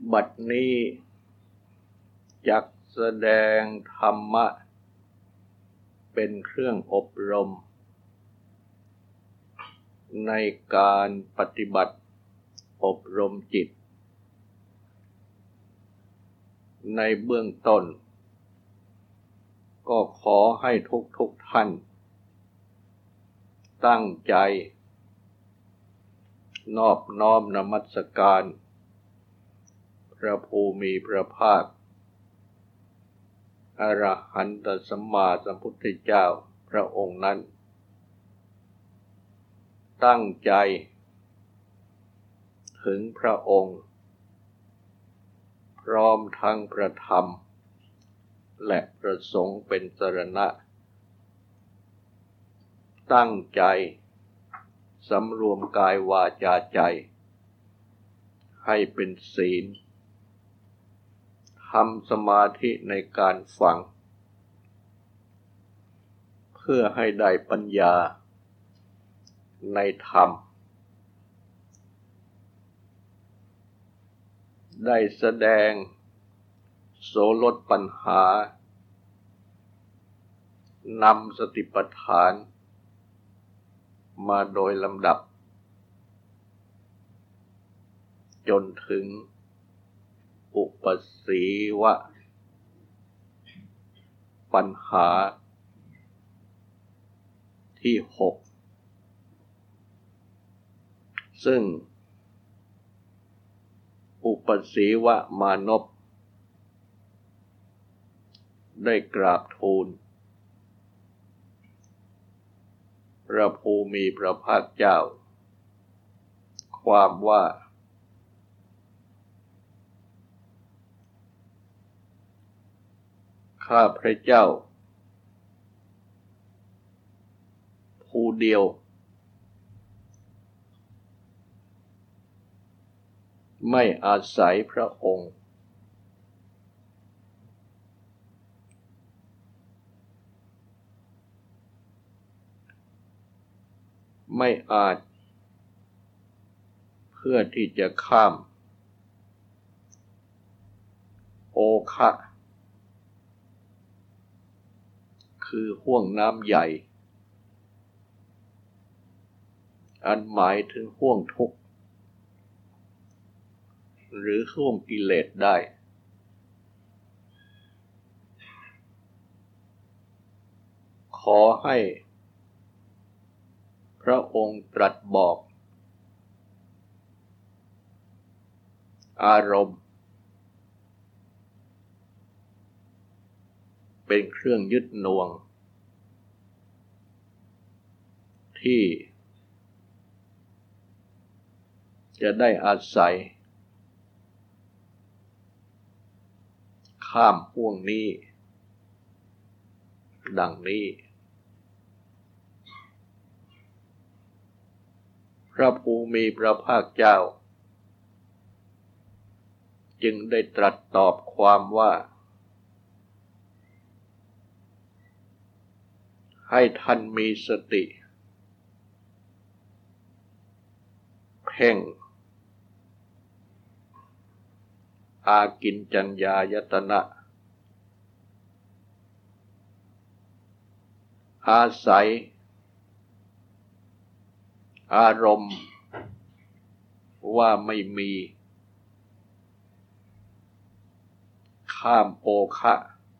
บัดนี้จักแสดงธรรมะเป็นเครื่องอบรมในการปฏิบัติอบรมจิตในเบื้องต้นก็ขอให้ทุกท่านตั้งใจนอบน้อมนมัสการพระภูมิพระภาคอรหันตสัมมาสัมพุทธเจ้าพระองค์นั้นตั้งใจถึงพระองค์พร้อมทั้งพระธรรมและพระสงฆ์เป็นสรณะตั้งใจสำรวมกายวาจาใจให้เป็นศีลทำสมาธิในการฟังเพื่อให้ได้ปัญญาในธรรมได้แสดงโสลดปัญหานำสติปัฏฐานมาโดยลำดับจนถึงอุปสีวะปัญหาที่6ซึ่งอุปสีวะมานพได้กราบทูลพระภูมิพระภาคเจ้าความว่าข้าพระเจ้าผู้เดียวไม่อาศัยพระองค์ไม่อาจเพื่อที่จะข้ามโอคะคือห้วงน้ำใหญ่อันหมายถึงห้วงทุกข์หรือห้วงกิเลสได้ขอให้พระองค์ตรัสบอกอารมณ์เป็นเครื่องยึดหน่วงที่จะได้อาศัยข้ามห่วงนี้ดังนี้พระภูมิพระภาคเจ้าจึงได้ตรัสตอบความว่าให้ท่านมีสติเพ่งอากินจัญญายตนะอาศัยอารมณ์ว่าไม่มีข้ามโอคะ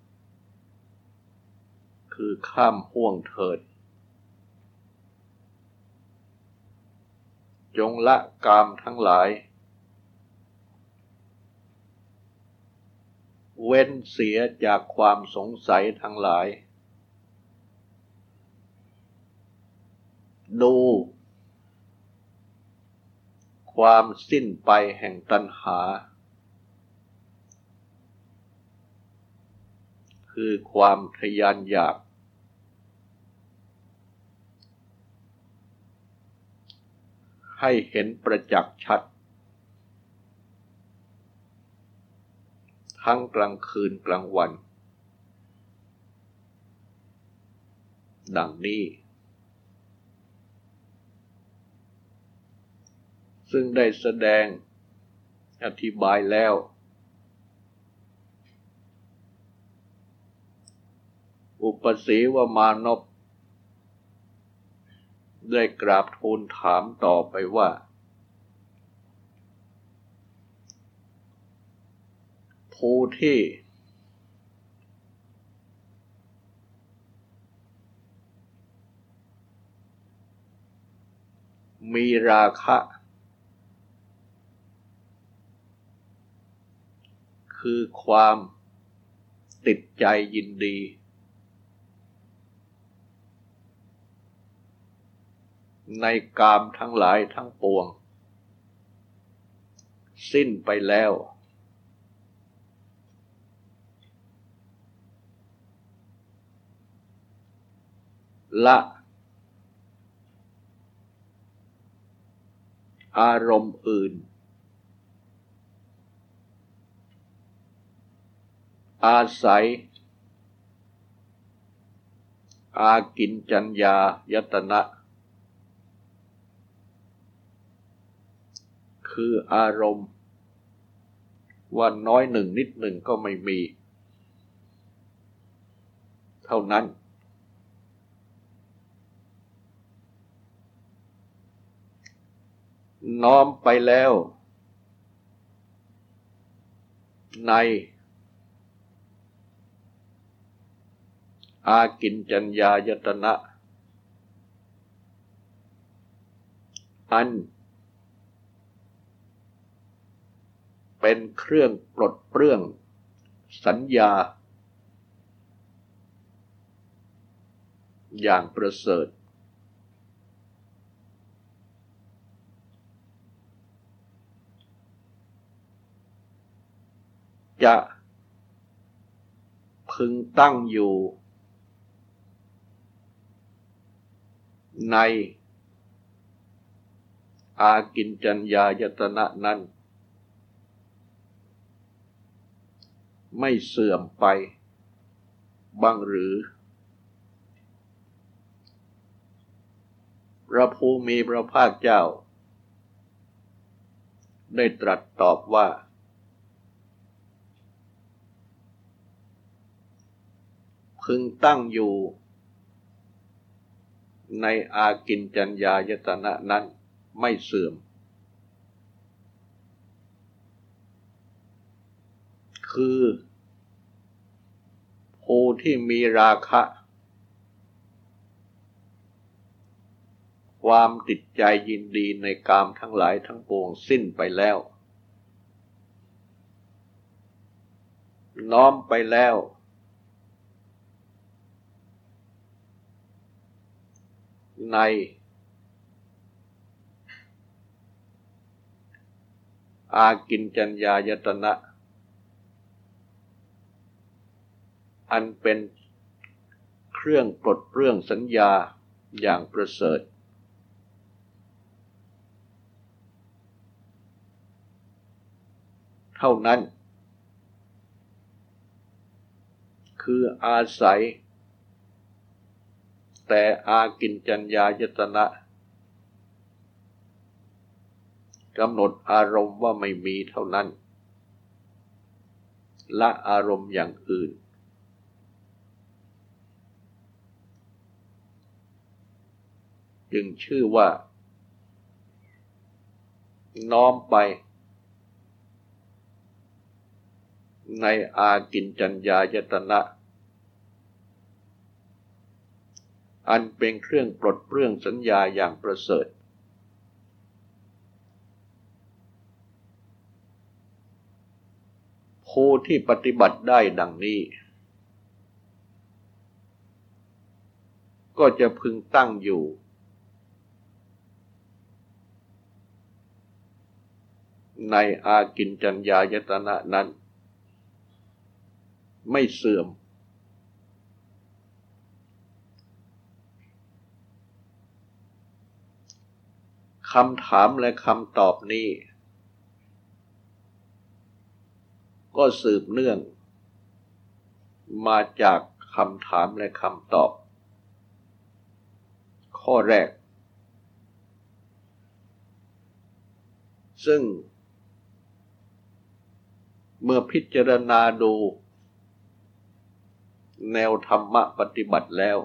คือข้ามห่วงเถิดจงละกามทั้งหลายเว้นเสียจากความสงสัยทั้งหลายดูความสิ้นไปแห่งตัณหาคือความทะยานอยากให้เห็นประจักษ์ชัดทั้งกลางคืนกลางวันดังนี้ซึ่งได้แสดงอธิบายแล้วอุปสีวมานพได้กราบทูลถามต่อไปว่าผู้ที่มีราคะคือความติดใจยินดีในกามทั้งหลายทั้งปวงสิ้นไปแล้วละอารมณ์อื่นอาศัยอากิญจัญญายตนะคืออารมณ์ว่าน้อยหนึ่งนิดหนึ่งก็ไม่มีเท่านั้นน้อมไปแล้วในอากิญจัญญายตนะอันเป็นเครื่องปลดเปลื้องสัญญาอย่างประเสริฐจะพึงตั้งอยู่ในอากิญจัญญายตนะนั้นไม่เสื่อมไปบ้างหรือพระผู้มีพระภาคเจ้าได้ตรัสตอบว่าพึงตั้งอยู่ในอากิญจัญญายตนะนั้นไม่เสื่อมคือผู้ที่มีราคะความติดใจยินดีในกามทั้งหลายทั้งปวงสิ้นไปแล้วน้อมไปแล้วในอากิญจัญญายตนะอันเป็นเครื่องปลดเปลื้องสัญญาอย่างประเสริฐเท่านั้นคืออาศัยแต่อากิญจัญญายตนะกำหนดอารมณ์ว่าไม่มีเท่านั้นละอารมณ์อย่างอื่นจึงชื่อว่าน้อมไปในอากิญจัญญายตนะอันเป็นเครื่องปลดเปลื้องสัญญาอย่างประเสริฐผู้ที่ปฏิบัติได้ดังนี้ก็จะพึงตั้งอยู่ในอากิญจัญญายตนะนั้นไม่เสื่อมคำถามและคำตอบนี้ก็สืบเนื่องมาจากคำถามและคำตอบข้อแรกซึ่งเมื่อพิจารณาดูแนวธรรมะปฏิบัติแล้ว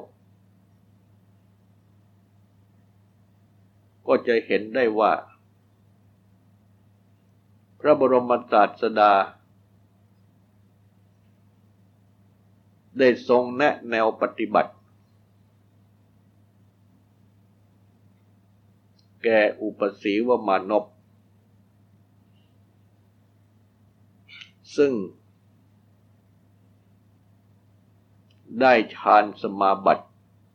ก็จะเห็นได้ว่าพระบรมศาสดาได้ทรงแนะแนวปฏิบัติแก่อุปสีวมานพซึ่งได้ฌานสมาบัติ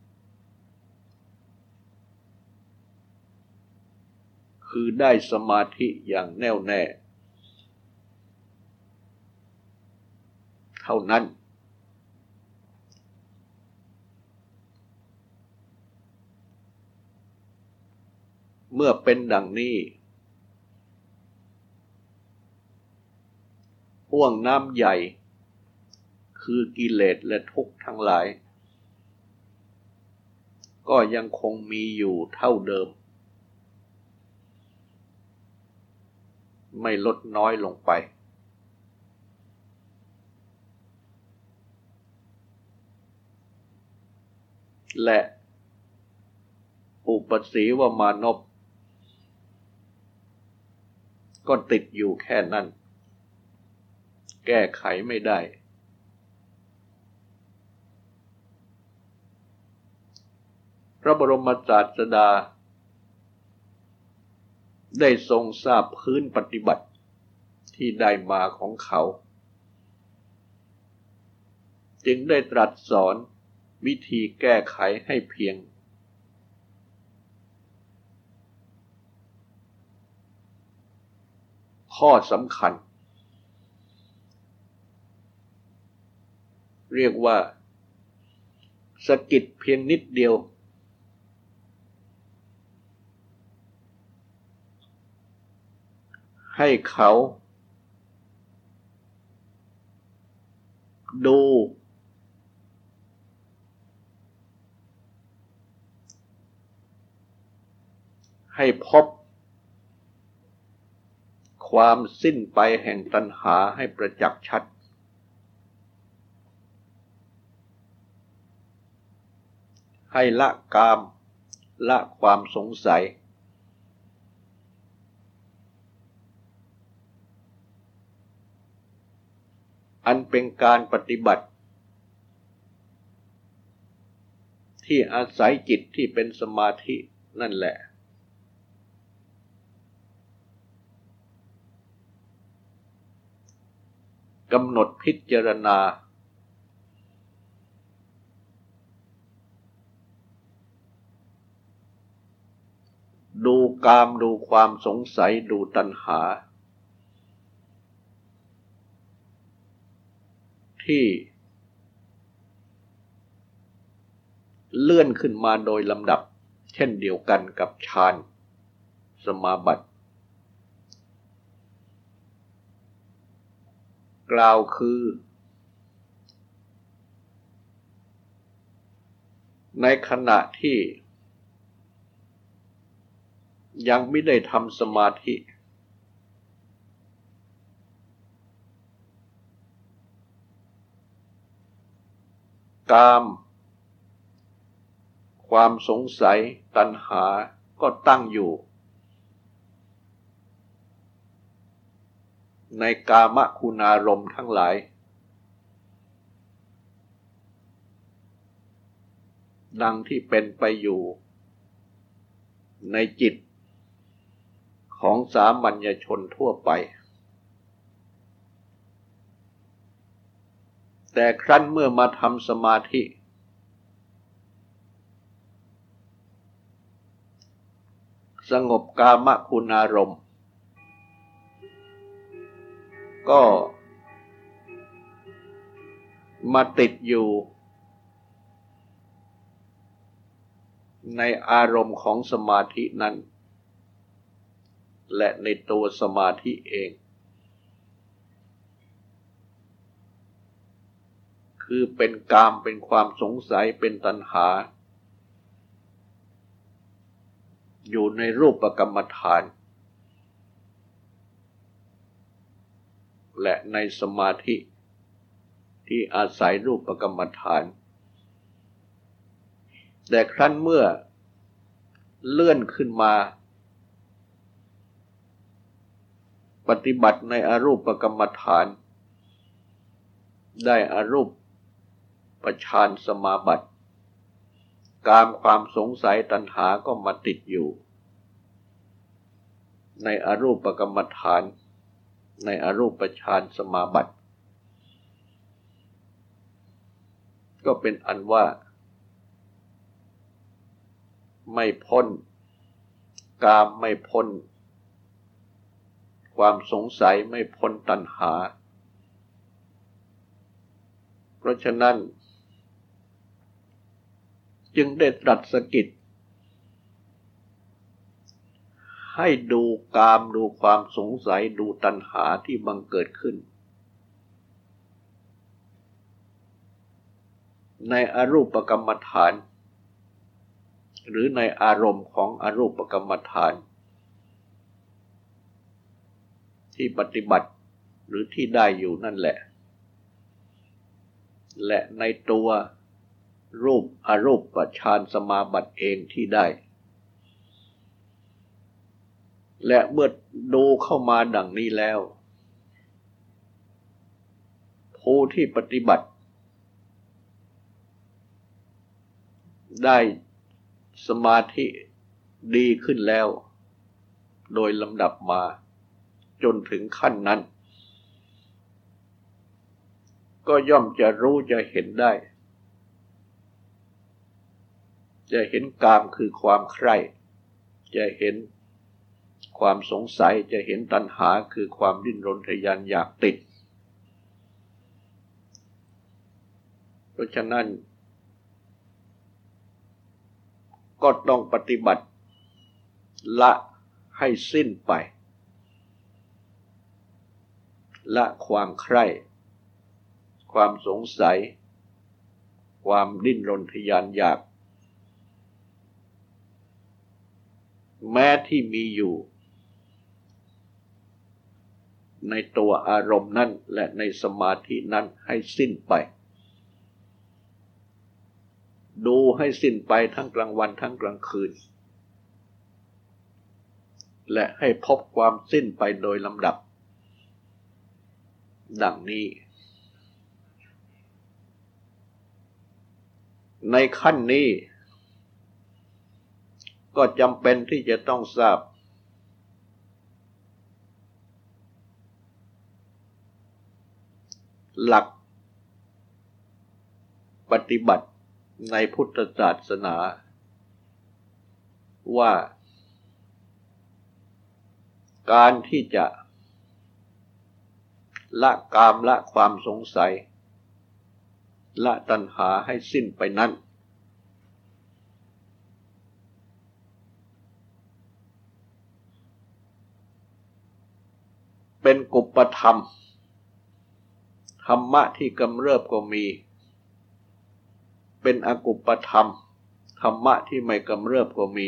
คือได้สมาธิอย่างแน่วแน่เท่านั้นเมื่อเป็นดังนี้ห่วงน้ำใหญ่คือกิเลสและทุกข์ทั้งหลายก็ยังคงมีอยู่เท่าเดิมไม่ลดน้อยลงไปและอุปสีวมานพก็ติดอยู่แค่นั้นแก้ไขไม่ได้พระบรมศาสดาได้ทรงทราบพื้นปฏิบัติที่ได้มาของเขาจึงได้ตรัสสอนวิธีแก้ไขให้เพียงข้อสำคัญเรียกว่าสะกิดเพียงนิดเดียวให้เขาดูให้พบความสิ้นไปแห่งตัณหาให้ประจักษ์ชัดให้ละกามละความสงสัยอันเป็นการปฏิบัติที่อาศัยจิตที่เป็นสมาธินั่นแหละกำหนดพิจารณาดูกามดูความสงสัยดูตัณหาที่เลื่อนขึ้นมาโดยลำดับเช่นเดียวกันกับฌานสมาบัติกล่าวคือในขณะที่ยังไม่ได้ทำสมาธิกามความสงสัยตัณหาก็ตั้งอยู่ในกามคุณารมณ์ทั้งหลายดังที่เป็นไปอยู่ในจิตของสามัญชนทั่วไปแต่ครั้นเมื่อมาทำสมาธิสงบกามคุณารมณ์ก็มาติดอยู่ในอารมณ์ของสมาธินั้นและในตัวสมาธิเองคือเป็นกามเป็นความสงสัยเป็นตัณหาอยู่ในรูปกรรมฐานและในสมาธิที่อาศัยรูปกรรมฐานแต่ครั้นเมื่อเลื่อนขึ้นมาปฏิบัติในอรูปกรรมฐานได้อรูปฌานสมาบัติกามความสงสัยตัณหาก็มาติดอยู่ในอรูปกรรมฐานในอรูปฌานสมาบัติก็เป็นอันว่าไม่พ้นกามไม่พ้นความสงสัยไม่พ้นตัณหาเพราะฉะนั้นจึงได้ตรัสสกิจให้ดูกามดูความสงสัยดูตัณหาที่บังเกิดขึ้นในอรูปกรรมฐานหรือในอารมณ์ของอรูปกรรมฐานที่ปฏิบัติหรือที่ได้อยู่นั่นแหละและในตัวรูปอรูปฌานสมาบัติเองที่ได้และเมื่อดูเข้ามาดังนี้แล้วผู้ที่ปฏิบัติได้สมาธิดีขึ้นแล้วโดยลำดับมาจนถึงขั้นนั้นก็ย่อมจะรู้จะเห็นได้จะเห็นกามคือความใคร่จะเห็นความสงสัยจะเห็นตัณหาคือความดิ้นรนทะยานอยากติดเพราะฉะนั้นก็ต้องปฏิบัติละให้สิ้นไปละความใคร่ความสงสัยความดิ้นรนทะยานอยากแม้ที่มีอยู่ในตัวอารมณ์นั้นและในสมาธินั้นให้สิ้นไปดูให้สิ้นไปทั้งกลางวันทั้งกลางคืนและให้พบความสิ้นไปโดยลำดับดังนี้ในขั้นนี้ก็จำเป็นที่จะต้องทราบหลักปฏิบัติในพุทธศาสนาว่าการที่จะละกามละความสงสัยละตัณหาให้สิ้นไปนั้นเป็นกุปธรรมธรรมะที่กำเริบก็มีเป็นอกุปธรรมธรรมะที่ไม่กำเริบก็มี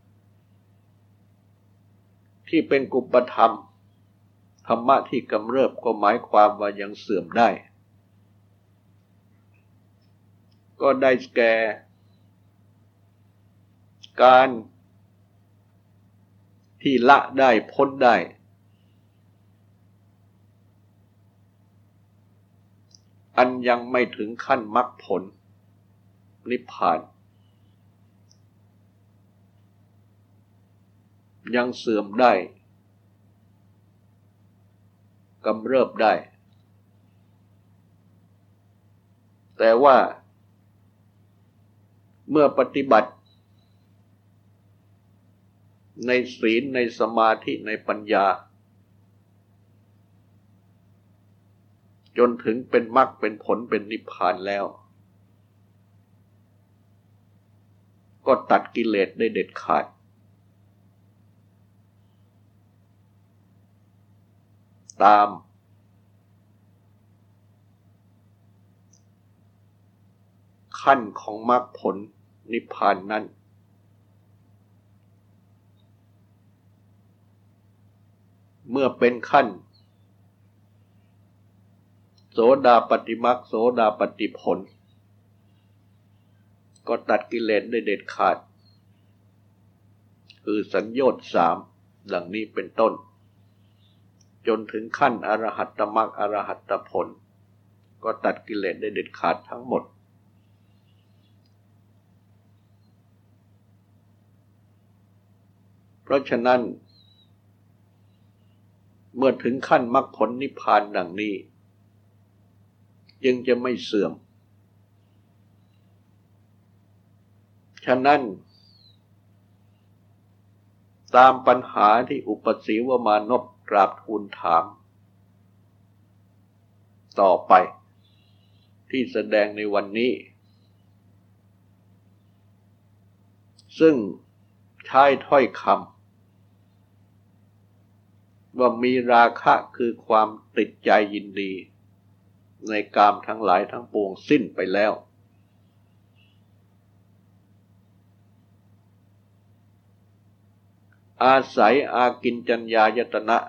ที่เป็นกุปธรรมธรรมะที่กำเริบก็หมายความว่ายังเสื่อมได้ก็ได้แก่การที่ละได้พ้นได้อันยังไม่ถึงขั้นมรรคผลนิพพานยังเสื่อมได้กำเริบได้แต่ว่าเมื่อปฏิบัติในศีลในสมาธิในปัญญาจนถึงเป็นมรรคเป็นผลเป็นนิพพานแล้วก็ตัดกิเลสได้เด็ดขาดตามขั้นของมรรคผลนิพพานนั้นเมื่อเป็นขั้นโสดาปัตติมรรคโสดาปัตติผลก็ตัดกิเลสได้เด็ดขาดคือสัญโยชน์3ดังนี้เป็นต้นจนถึงขั้นอรหัตตมรรคอรหัตตผลก็ตัดกิเลสได้เด็ดขาดทั้งหมดเพราะฉะนั้นเมื่อถึงขั้นมรรคผลนิพพานดังนี้จึงจะไม่เสื่อมฉะนั้นตามปัญหาที่อุปสีวมานพกราบทูลถามต่อไปที่แสดงในวันนี้ซึ่งใช้ถ้อยคำว่ามีราคะคือความติดใจยินดีในกามทั้งหลายทั้งปวงสิ้นไปแล้วอาศัยอากิญจัญญายตนะ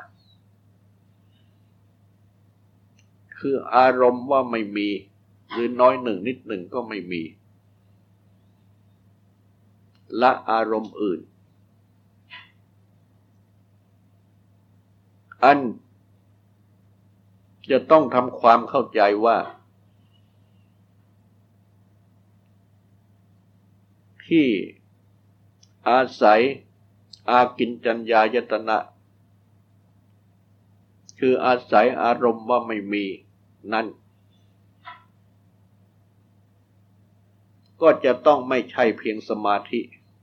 คืออารมณ์ว่าไม่มีหรือน้อยหนึ่งนิดหนึ่งก็ไม่มีละอารมณ์อื่นอันจะต้องทำความเข้าใจว่าที่อาศัยอากิญจัญญายตนะคืออาศัยอารมณ์ว่าไม่มีนั้นก็จะต้องไม่ใช่เพียงสมาธิ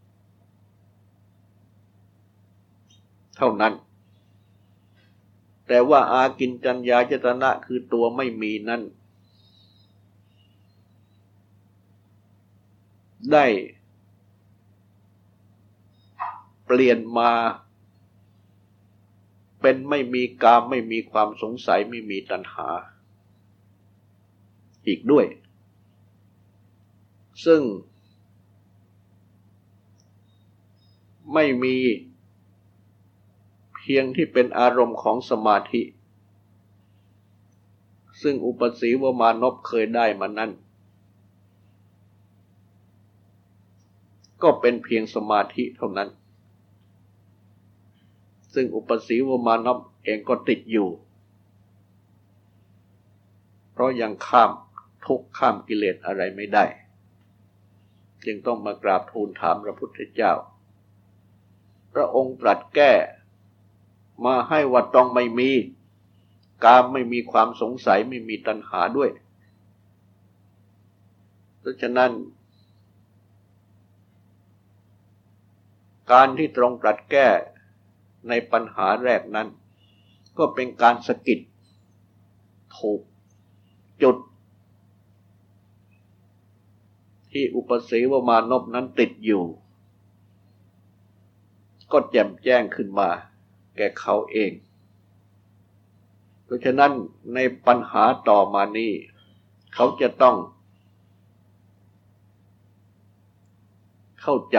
เท่านั้นแต่ว่าอากิญจัญญายตนะคือตัวไม่มีนั้นได้เปลี่ยนมาเป็นไม่มีกามไม่มีความสงสัยไม่มีตัณหาอีกด้วยซึ่งไม่มีเพียงที่เป็นอารมณ์ของสมาธิซึ่งอุปสีวมานพเคยได้มานั้นก็เป็นเพียงสมาธิเท่านั้นซึ่งอุปสีวมานพเองก็ติดอยู่เพราะยังข้ามทุกข์ข้ามกิเลสอะไรไม่ได้จึงต้องมากราบทูลถามพระพุทธเจ้าพระองค์ตรัสแก้มาให้ว่าต้องไม่มีกามไม่มีความสงสัยไม่มีตัณหาด้วยเพราะฉะนั้นการที่ตรงตรัสแก้ในปัญหาแรกนั้นก็เป็นการสะกิดถูกจุดที่อุปสีวมานพนั้นติดอยู่ก็แจ่มแจ้งขึ้นมาแก่เขาเองเพราะฉะนั้นในปัญหาต่อมานี้เขาจะต้องเข้าใจ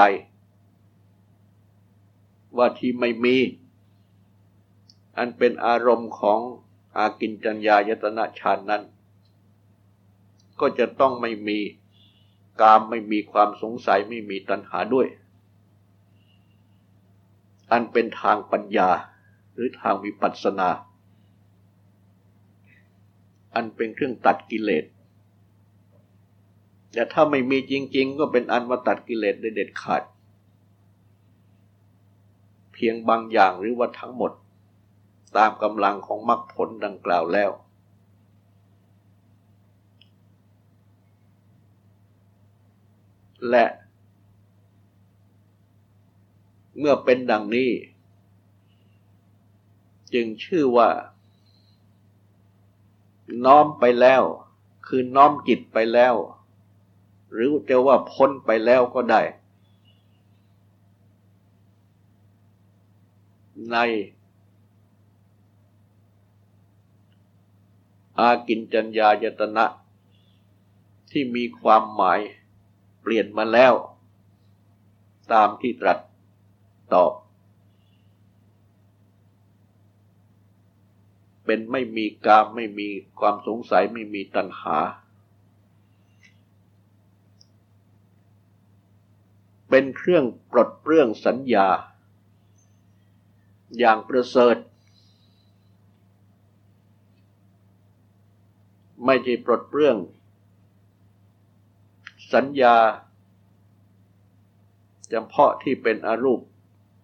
ว่าที่ไม่มีอันเป็นอารมณ์ของอากิญจัญญายตนะฌานนั้นก็จะต้องไม่มีกามไม่มีความสงสัยไม่มีตัณหาด้วยอันเป็นทางปัญญาหรือทางวิปัสสนาอันเป็นเครื่องตัดกิเลสแต่ถ้าไม่มีจริงๆก็เป็นอันว่าตัดกิเลสได้เด็ดขาดเพียงบางอย่างหรือว่าทั้งหมดตามกำลังของมรรคผลดังกล่าวแล้วและเมื่อเป็นดังนี้จึงชื่อว่าน้อมไปแล้วคือน้อมจิตไปแล้วหรือจะว่าพ้นไปแล้วก็ได้ในอากิญจัญญายตนะที่มีความหมายเปลี่ยนมาแล้วตามที่ตรัสตอบเเป็นไม่มีกามไม่มีความสงสัยไม่มีตัณหาเป็นเครื่องปลดเปลื้องสัญญาอย่างประเสริฐไม่ใช่ปลดเปลื้องสัญญาเฉพาะที่เป็นอรูป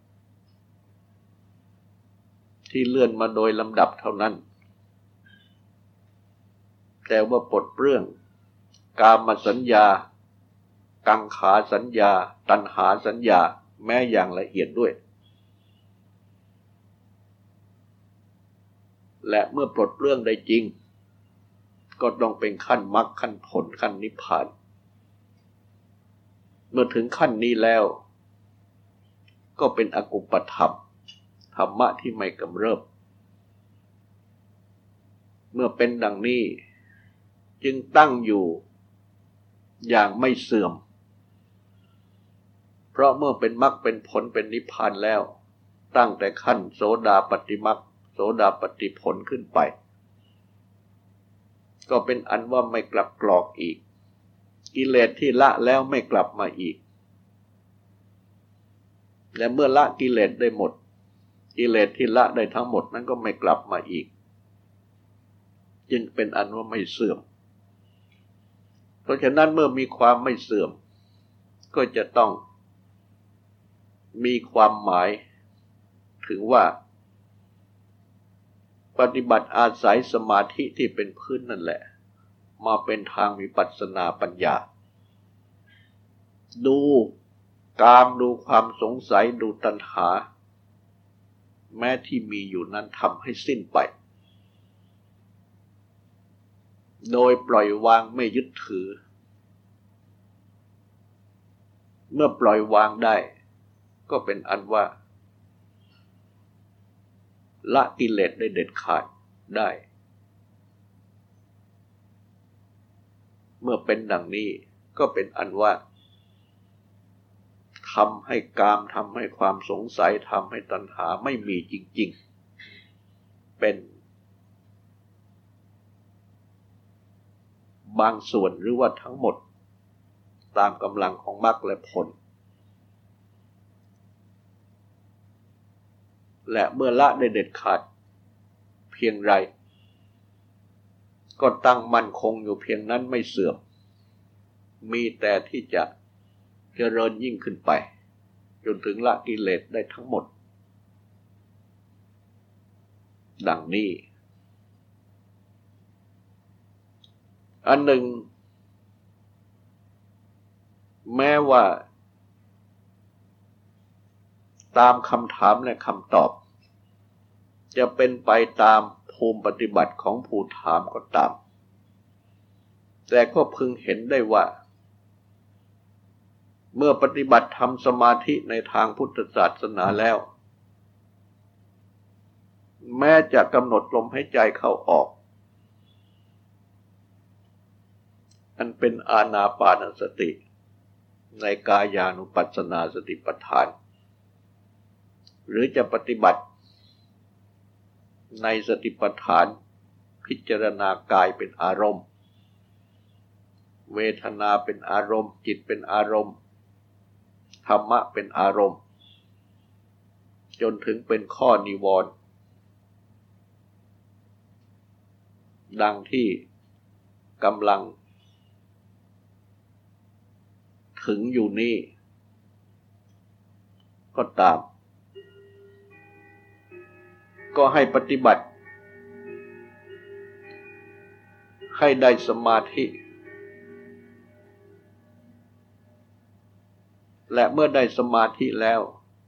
ที่เลื่อนมาโดยลำดับเท่านั้นแต่ว่าปลดเปลื้องกามสัญญากังขาสัญญาตัณหาสัญญาแม้อย่างละเอียดด้วยและเมื่อปลดเปลื้องได้จริงก็ต้องเป็นขั้นมรรคขั้นผลขั้นนิพพานเมื่อถึงขั้นนี้แล้วก็เป็นอกุปธรรมธรรมะที่ไม่กำเริบเมื่อเป็นดังนี้จึงตั้งอยู่อย่างไม่เสื่อมเพราะเมื่อเป็นมรรคเป็นผลเป็นนิพพานแล้วตั้งแต่ขั้นโสดาปัตติมรรคโสดาปัตติผลขึ้นไปก็เป็นอันว่าไม่กลับกรอกอีกกิเลสที่ละแล้วไม่กลับมาอีกและเมื่อละกิเลสได้หมดกิเลสที่ละได้ทั้งหมดนั้นก็ไม่กลับมาอีกจึงเป็นอันว่าไม่เสื่อมเพราะฉะนั้นเมื่อมีความไม่เสื่อมก็จะต้องมีความหมายถึงว่าปฏิบัติอาศัยสมาธิที่เป็นพื้นนั่นแหละมาเป็นทางวิปัสสนาปัญญาดูกามดูความสงสัยดูตัณหาแม้ที่มีอยู่นั้นทำให้สิ้นไปโดยปล่อยวางไม่ยึดถือเมื่อปล่อยวางได้ก็เป็นอันว่าละกิเลสได้เด็ดขาดได้เมื่อเป็นดังนี้ก็เป็นอันว่าทำให้กามทำให้ความสงสัยทำให้ตัณหาไม่มีจริงๆเป็นบางส่วนหรือว่าทั้งหมดตามกำลังของมรรคและผลและเมื่อละได้เด็ดขาดเพียงไรก็ตั้งมั่นคงอยู่เพียงนั้นไม่เสื่อมมีแต่ที่จะเจริญยิ่งขึ้นไปจนถึงละกิเลสได้ทั้งหมดดังนี้อันหนึ่งแม้ว่าตามคำถามและคำตอบจะเป็นไปตามภูมิปฏิบัติของผู้ถามก็ตามแต่ก็พึงเห็นได้ว่าเมื่อปฏิบัติทำสมาธิในทางพุทธศาสนาแล้วแม้จะกำหนดลมหายใจเข้าออกอันเป็นอานาปานสติในกายานุปัสสนาสติปัฏฐานหรือจะปฏิบัติในสติปัฏฐานพิจารณากายเป็นอารมณ์เวทนาเป็นอารมณ์จิตเป็นอารมณ์ธรรมะเป็นอารมณ์จนถึงเป็นข้อนิวรณ์ดังที่กำลังถึงอยู่นี้ก็ตามก็ให้ปฏิบัติให้ได้สมาธิและเมื่อได้สมาธิแล้ว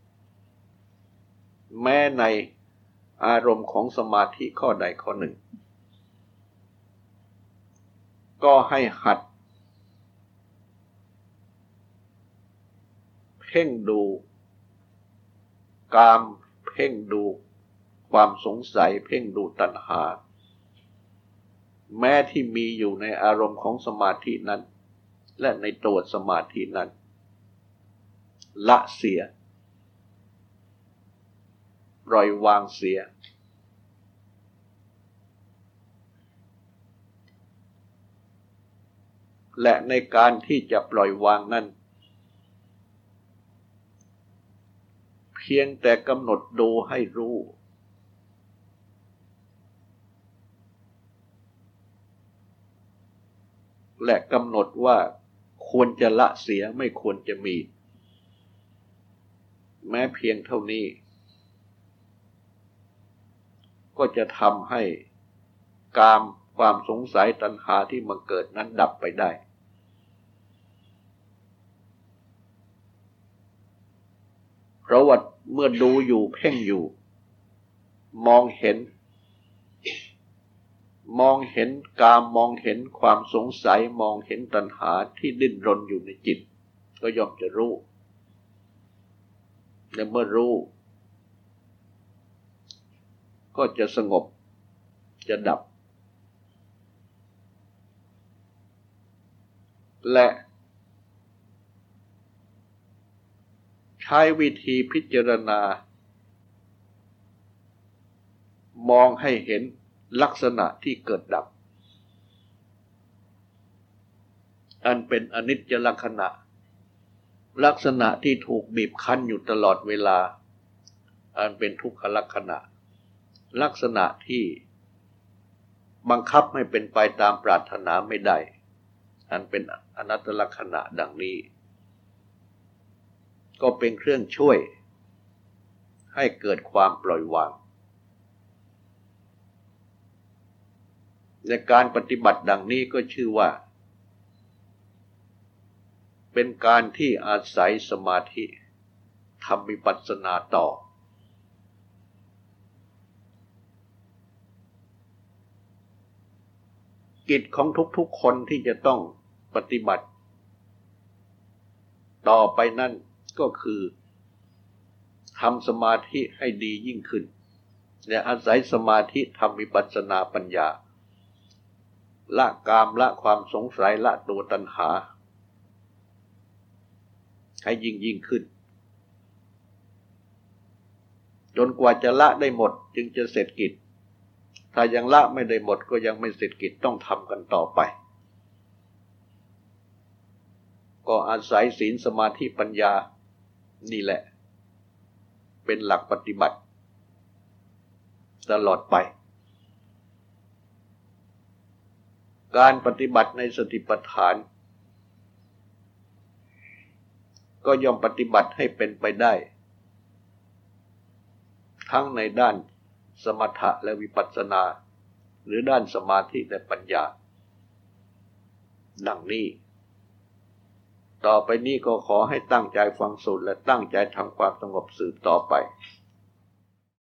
แม้ในอารมณ์ของสมาธิข้อใดข้อหนึ่งก็ให้หัดเพ่งดูกามเพ่งดูความสงสัยเพ่งดูตัณหาแม้ที่มีอยู่ในอารมณ์ของสมาธินั้นและในตัวสมาธินั้นละเสียปล่อยวางเสียและในการที่จะปล่อยวางนั้นเพียงแต่กำหนดดูให้รู้และกำหนดว่าควรจะละเสียไม่ควรจะมีแม้เพียงเท่านี้ก็จะทำให้กามความสงสัยตัณหาที่มันเกิดนั้นดับไปได้เพราะว่าเมื่อดูอยู่เพ่งอยู่มองเห็นกามมองเห็นความสงสัยมองเห็นตัณหาที่ดิ้นรนอยู่ในจิตก็ย่อมจะรู้และเมื่อรู้ก็จะสงบจะดับและใช้วิธีพิจารณามองให้เห็นลักษณะที่เกิดดับอันเป็นอนิจจลักษณะลักษณะที่ถูกบีบคั้นอยู่ตลอดเวลาอันเป็นทุกขลักษณะลักษณะที่บังคับให้เป็นไปตามปรารถนาไม่ได้อันเป็นอนัตตลักษณะดังนี้ก็เป็นเครื่องช่วยให้เกิดความปล่อยวางในการปฏิบัติดังนี้ก็ชื่อว่าเป็นการที่อาศัยสมาธิทำวิปัสสนาต่อกิจของทุกๆคนที่จะต้องปฏิบัติต่อไปนั่นก็คือทำสมาธิให้ดียิ่งขึ้นและอาศัยสมาธิทำวิปัสสนาปัญญาละกามละความสงสัยละตัวตัณหาให้ยิ่งขึ้นจนกว่าจะละได้หมดจึงจะเสร็จกิจถ้ายังละไม่ได้หมดก็ยังไม่เสร็จกิจต้องทำกันต่อไปก็อาศัยศีลสมาธิปัญญานี่แหละเป็นหลักปฏิบัติตลอดไปการปฏิบัติในสติปัฏฐานก็ย่อมปฏิบัติให้เป็นไปได้ทั้งในด้านสมถะและวิปัสสนาหรือด้านสมาธิและปัญญาดังนี้ต่อไปนี้ก็ขอให้ตั้งใจฟังสูตรและตั้งใจทำความสงบสืบต่อไป